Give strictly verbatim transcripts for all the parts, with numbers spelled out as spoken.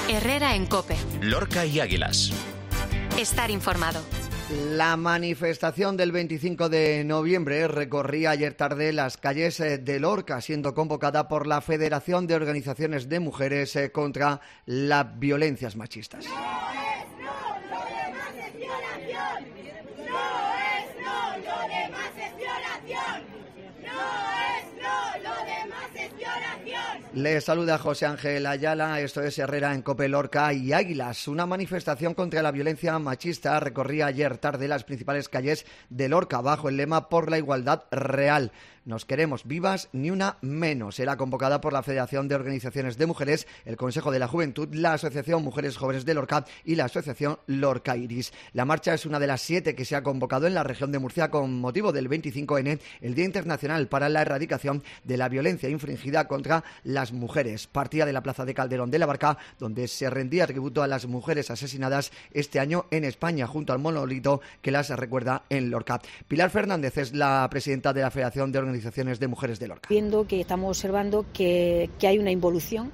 Herrera en COPE. Lorca y Águilas. Estar informado. La manifestación del veinticinco de noviembre recorría ayer tarde las calles de Lorca, siendo convocada por la Federación de Organizaciones de Mujeres contra las Violencias Machistas. Les saluda José Ángel Ayala, esto es Herrera en COPE, Lorca y Águilas. Una manifestación contra la violencia machista recorría ayer tarde las principales calles de Lorca bajo el lema Por la igualdad real. Nos queremos vivas, ni una menos. Era convocada por la Federación de Organizaciones de Mujeres, el Consejo de la Juventud, la Asociación Mujeres Jóvenes de Lorca y la Asociación Lorca Iris. La marcha es una de las siete que se ha convocado en la región de Murcia con motivo del veinticinco ene, el Día Internacional para la Erradicación de la Violencia infringida contra las mujeres. Partía de la Plaza de Calderón de la Barca, donde se rendía tributo a las mujeres asesinadas este año en España, junto al monolito que las recuerda en Lorca. Pilar Fernández es la presidenta de la Federación de Organizaciones de Mujeres de Lorca. Viendo que estamos observando que, que hay una involución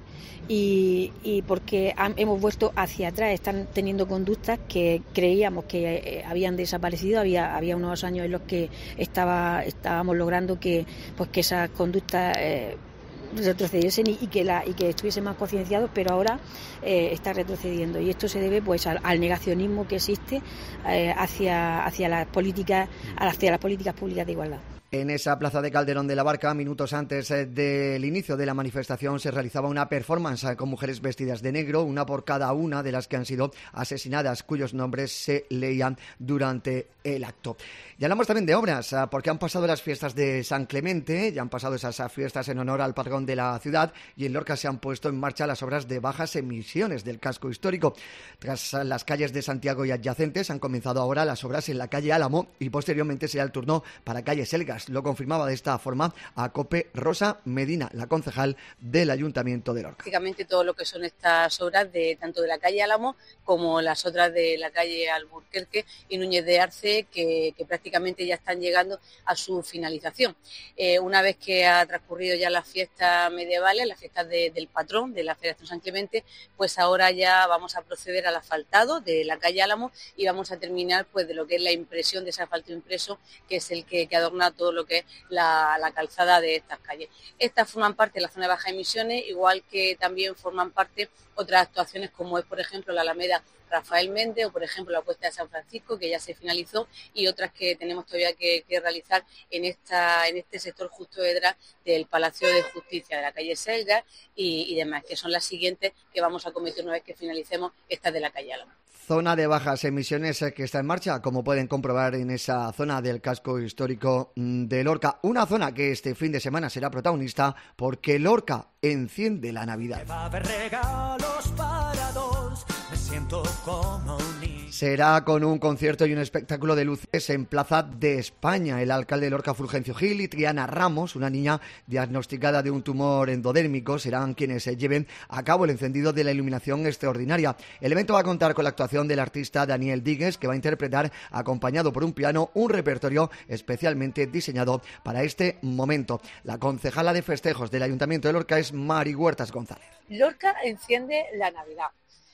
y, y porque han, hemos vuelto hacia atrás, están teniendo conductas que creíamos que eh, habían desaparecido, había, había unos años en los que estaba, estábamos logrando que, pues, que esas conductas eh, retrocediesen y, y que la y que estuviesen más concienciados, pero ahora eh, está retrocediendo y esto se debe pues al, al negacionismo que existe eh, hacia hacia las políticas hacia las políticas públicas de igualdad. En esa plaza de Calderón de la Barca, minutos antes del inicio de la manifestación, se realizaba una performance con mujeres vestidas de negro, una por cada una de las que han sido asesinadas, cuyos nombres se leían durante el acto. Y hablamos también de obras, porque han pasado las fiestas de San Clemente, ya han pasado esas fiestas en honor al patrón de la ciudad, y en Lorca se han puesto en marcha las obras de bajas emisiones del casco histórico. Tras las calles de Santiago y adyacentes, han comenzado ahora las obras en la calle Álamo y posteriormente será el turno para calle Selgas. Lo confirmaba de esta forma a COPE Rosa Medina, la concejal del Ayuntamiento de Lorca. Prácticamente todo lo que son estas obras, de tanto de la calle Álamo como las otras de la calle Alburquerque y Núñez de Arce, que, que prácticamente ya están llegando a su finalización. Eh, una vez que ha transcurrido ya las fiestas medievales, las fiestas de, del patrón de la Federación San Clemente, pues ahora ya vamos a proceder al asfaltado de la calle Álamo y vamos a terminar pues de lo que es la impresión de ese asfalto impreso, que es el que, que adorna todo lo que es la, la calzada de estas calles. Estas forman parte de la zona de bajas emisiones, igual que también forman parte otras actuaciones como es, por ejemplo, la Alameda Rafael Méndez o, por ejemplo, la Puesta de San Francisco, que ya se finalizó, y otras que tenemos todavía que, que realizar en esta en este sector justo detrás del Palacio de Justicia de la calle Selga y, y demás, que son las siguientes que vamos a cometer una vez que finalicemos estas de la calle Álamo. Zona de bajas emisiones que está en marcha, como pueden comprobar en esa zona del casco histórico de Lorca. Una zona que este fin de semana será protagonista porque Lorca enciende la Navidad. Va a haber regalos para dos, me siento como un niño. Será con un concierto y un espectáculo de luces en Plaza de España. El alcalde de Lorca, Fulgencio Gil, y Triana Ramos, una niña diagnosticada de un tumor endodérmico, serán quienes lleven a cabo el encendido de la iluminación extraordinaria. El evento va a contar con la actuación del artista Daniel Díguez, que va a interpretar, acompañado por un piano, un repertorio especialmente diseñado para este momento. La concejala de festejos del Ayuntamiento de Lorca es Mari Huertas González. Lorca enciende la Navidad.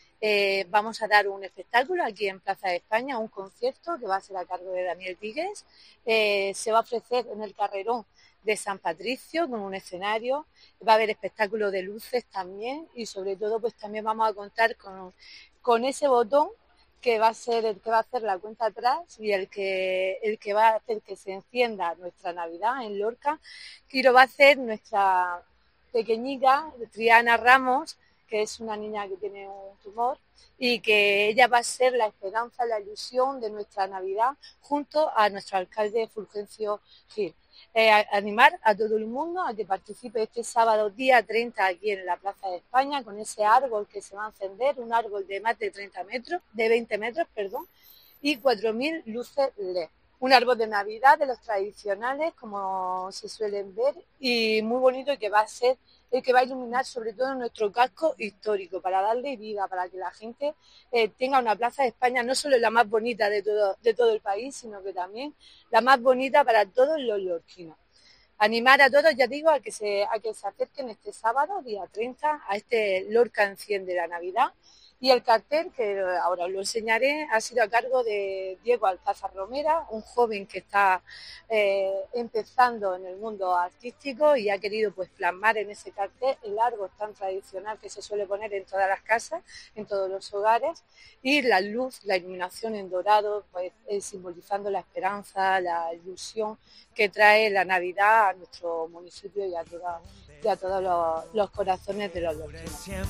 Eh, vamos a dar un espectáculo aquí en Plaza de España, un concierto que va a ser a cargo de Daniel Díguez. Eh, se va a ofrecer en el Carrerón de San Patricio con un escenario, va a haber espectáculos de luces también y sobre todo pues también vamos a contar con, con ese botón que va a ser el que va a hacer la cuenta atrás y el que el que va a hacer que se encienda nuestra Navidad en Lorca, que lo va a hacer nuestra pequeñita Triana Ramos, que es una niña que tiene un tumor y que ella va a ser la esperanza, la ilusión de nuestra Navidad junto a nuestro alcalde Fulgencio Gil. Eh, a, animar a todo el mundo a que participe este sábado día treinta aquí en la Plaza de España con ese árbol que se va a encender, un árbol de más de treinta metros, de veinte metros, perdón, y cuatro mil luces L E D. Un árbol de Navidad de los tradicionales, como se suelen ver, y muy bonito, y que va a ser el que va a iluminar sobre todo nuestro casco histórico, para darle vida, para que la gente eh, tenga una Plaza de España no solo la más bonita de todo, de todo el país, sino que también la más bonita para todos los lorquinos. Animar a todos, ya digo, a que se, a que se acerquen este sábado, día treinta, a este Lorca Enciende la Navidad. Y el cartel, que ahora os lo enseñaré, ha sido a cargo de Diego Alcázar Romera, un joven que está eh, empezando en el mundo artístico y ha querido pues plasmar en ese cartel el árbol tan tradicional que se suele poner en todas las casas, en todos los hogares, y la luz, la iluminación en dorado, pues eh, simbolizando la esperanza, la ilusión que trae la Navidad a nuestro municipio y a, toda, y a todos los, los corazones de los lorquinos.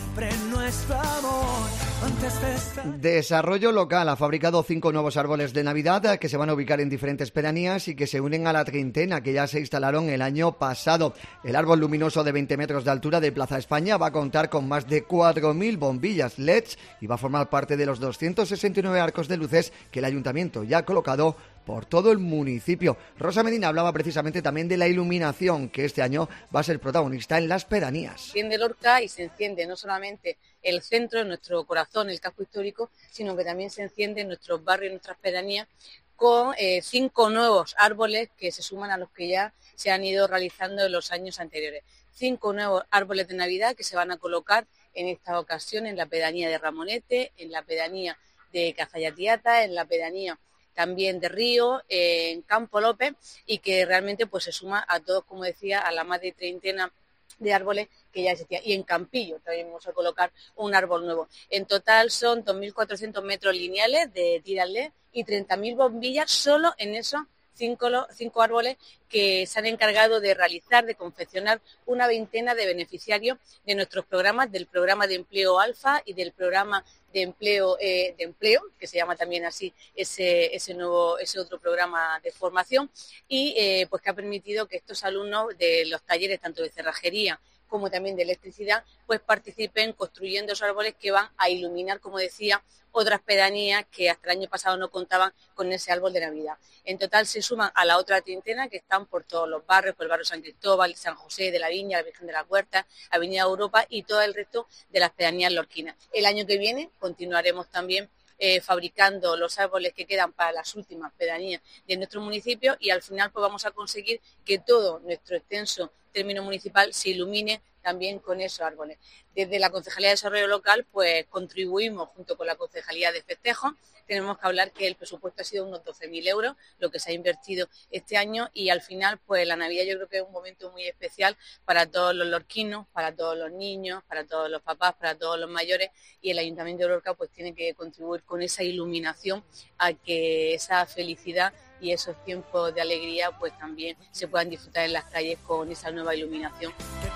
Desarrollo Local ha fabricado cinco nuevos árboles de Navidad que se van a ubicar en diferentes pedanías y que se unen a la treintena que ya se instalaron el año pasado. El árbol luminoso de veinte metros de altura de Plaza España va a contar con más de cuatro mil bombillas L E Ds y va a formar parte de los doscientos sesenta y nueve arcos de luces que el ayuntamiento ya ha colocado por todo el municipio. Rosa Medina hablaba precisamente también de la iluminación, que este año va a ser protagonista en las pedanías. Enciende Lorca y se enciende no solamente el centro, nuestro corazón, el casco histórico, sino que también se enciende en nuestros barrios, en nuestras pedanías, con eh, cinco nuevos árboles que se suman a los que ya se han ido realizando en los años anteriores. Cinco nuevos árboles de Navidad que se van a colocar en esta ocasión en la pedanía de Ramonete, en la pedanía de Cazallatiata, en la pedanía también de Río, eh, en Campo López, y que realmente pues se suma a todos, como decía, a la más de treintena de árboles que ya existía. Y en Campillo también vamos a colocar un árbol nuevo. En total son dos mil cuatrocientos metros lineales de tiras L E D y treinta mil bombillas solo en esos cinco, cinco árboles que se han encargado de realizar, de confeccionar una veintena de beneficiarios de nuestros programas, del programa de empleo Alfa y del programa de empleo eh, de empleo, que se llama también así ese ese nuevo ese otro programa de formación, y eh, pues que ha permitido que estos alumnos de los talleres tanto de cerrajería como también de electricidad, pues participen construyendo esos árboles que van a iluminar, como decía, otras pedanías que hasta el año pasado no contaban con ese árbol de Navidad. En total se suman a la otra treintena que están por todos los barrios, por el barrio San Cristóbal, San José de la Viña, la Virgen de la Huerta, Avenida Europa y todo el resto de las pedanías lorquinas. El año que viene continuaremos también Eh, fabricando los árboles que quedan para las últimas pedanías de nuestro municipio y al final pues vamos a conseguir que todo nuestro extenso término municipal se ilumine también con esos árboles. Desde la Concejalía de Desarrollo Local pues contribuimos junto con la Concejalía de Festejos. Tenemos que hablar que el presupuesto ha sido unos doce mil euros, lo que se ha invertido este año, y al final pues la Navidad yo creo que es un momento muy especial para todos los lorquinos, para todos los niños, para todos los papás, para todos los mayores, y el Ayuntamiento de Lorca pues tiene que contribuir con esa iluminación a que esa felicidad y esos tiempos de alegría pues también se puedan disfrutar en las calles con esa nueva iluminación.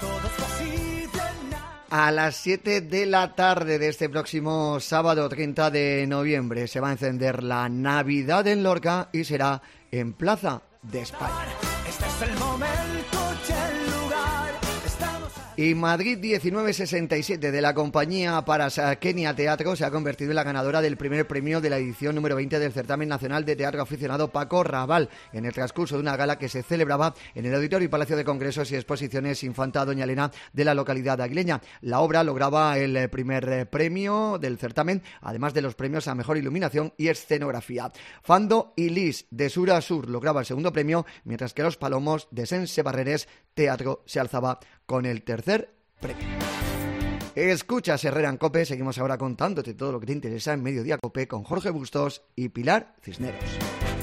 A las siete de la tarde de este próximo sábado treinta de noviembre se va a encender la Navidad en Lorca y será en Plaza de España. Este es el momento y el lugar. Estamos... Y Madrid diecinueve sesenta y siete de la compañía Parasakenia Teatro se ha convertido en la ganadora del primer premio de la edición número veinte del Certamen Nacional de Teatro Aficionado Paco Raval, en el transcurso de una gala que se celebraba en el Auditorio y Palacio de Congresos y Exposiciones Infanta Doña Elena de la localidad aguileña. La obra lograba el primer premio del certamen, además de los premios a Mejor Iluminación y Escenografía. Fando y Lis de Sur a Sur lograba el segundo premio, mientras que Los Palomos de Sense Barreres Teatro se alzaba con el tercer premio. Escuchas Herrera en COPE, seguimos ahora contándote todo lo que te interesa en Mediodía COPE con Jorge Bustos y Pilar Cisneros.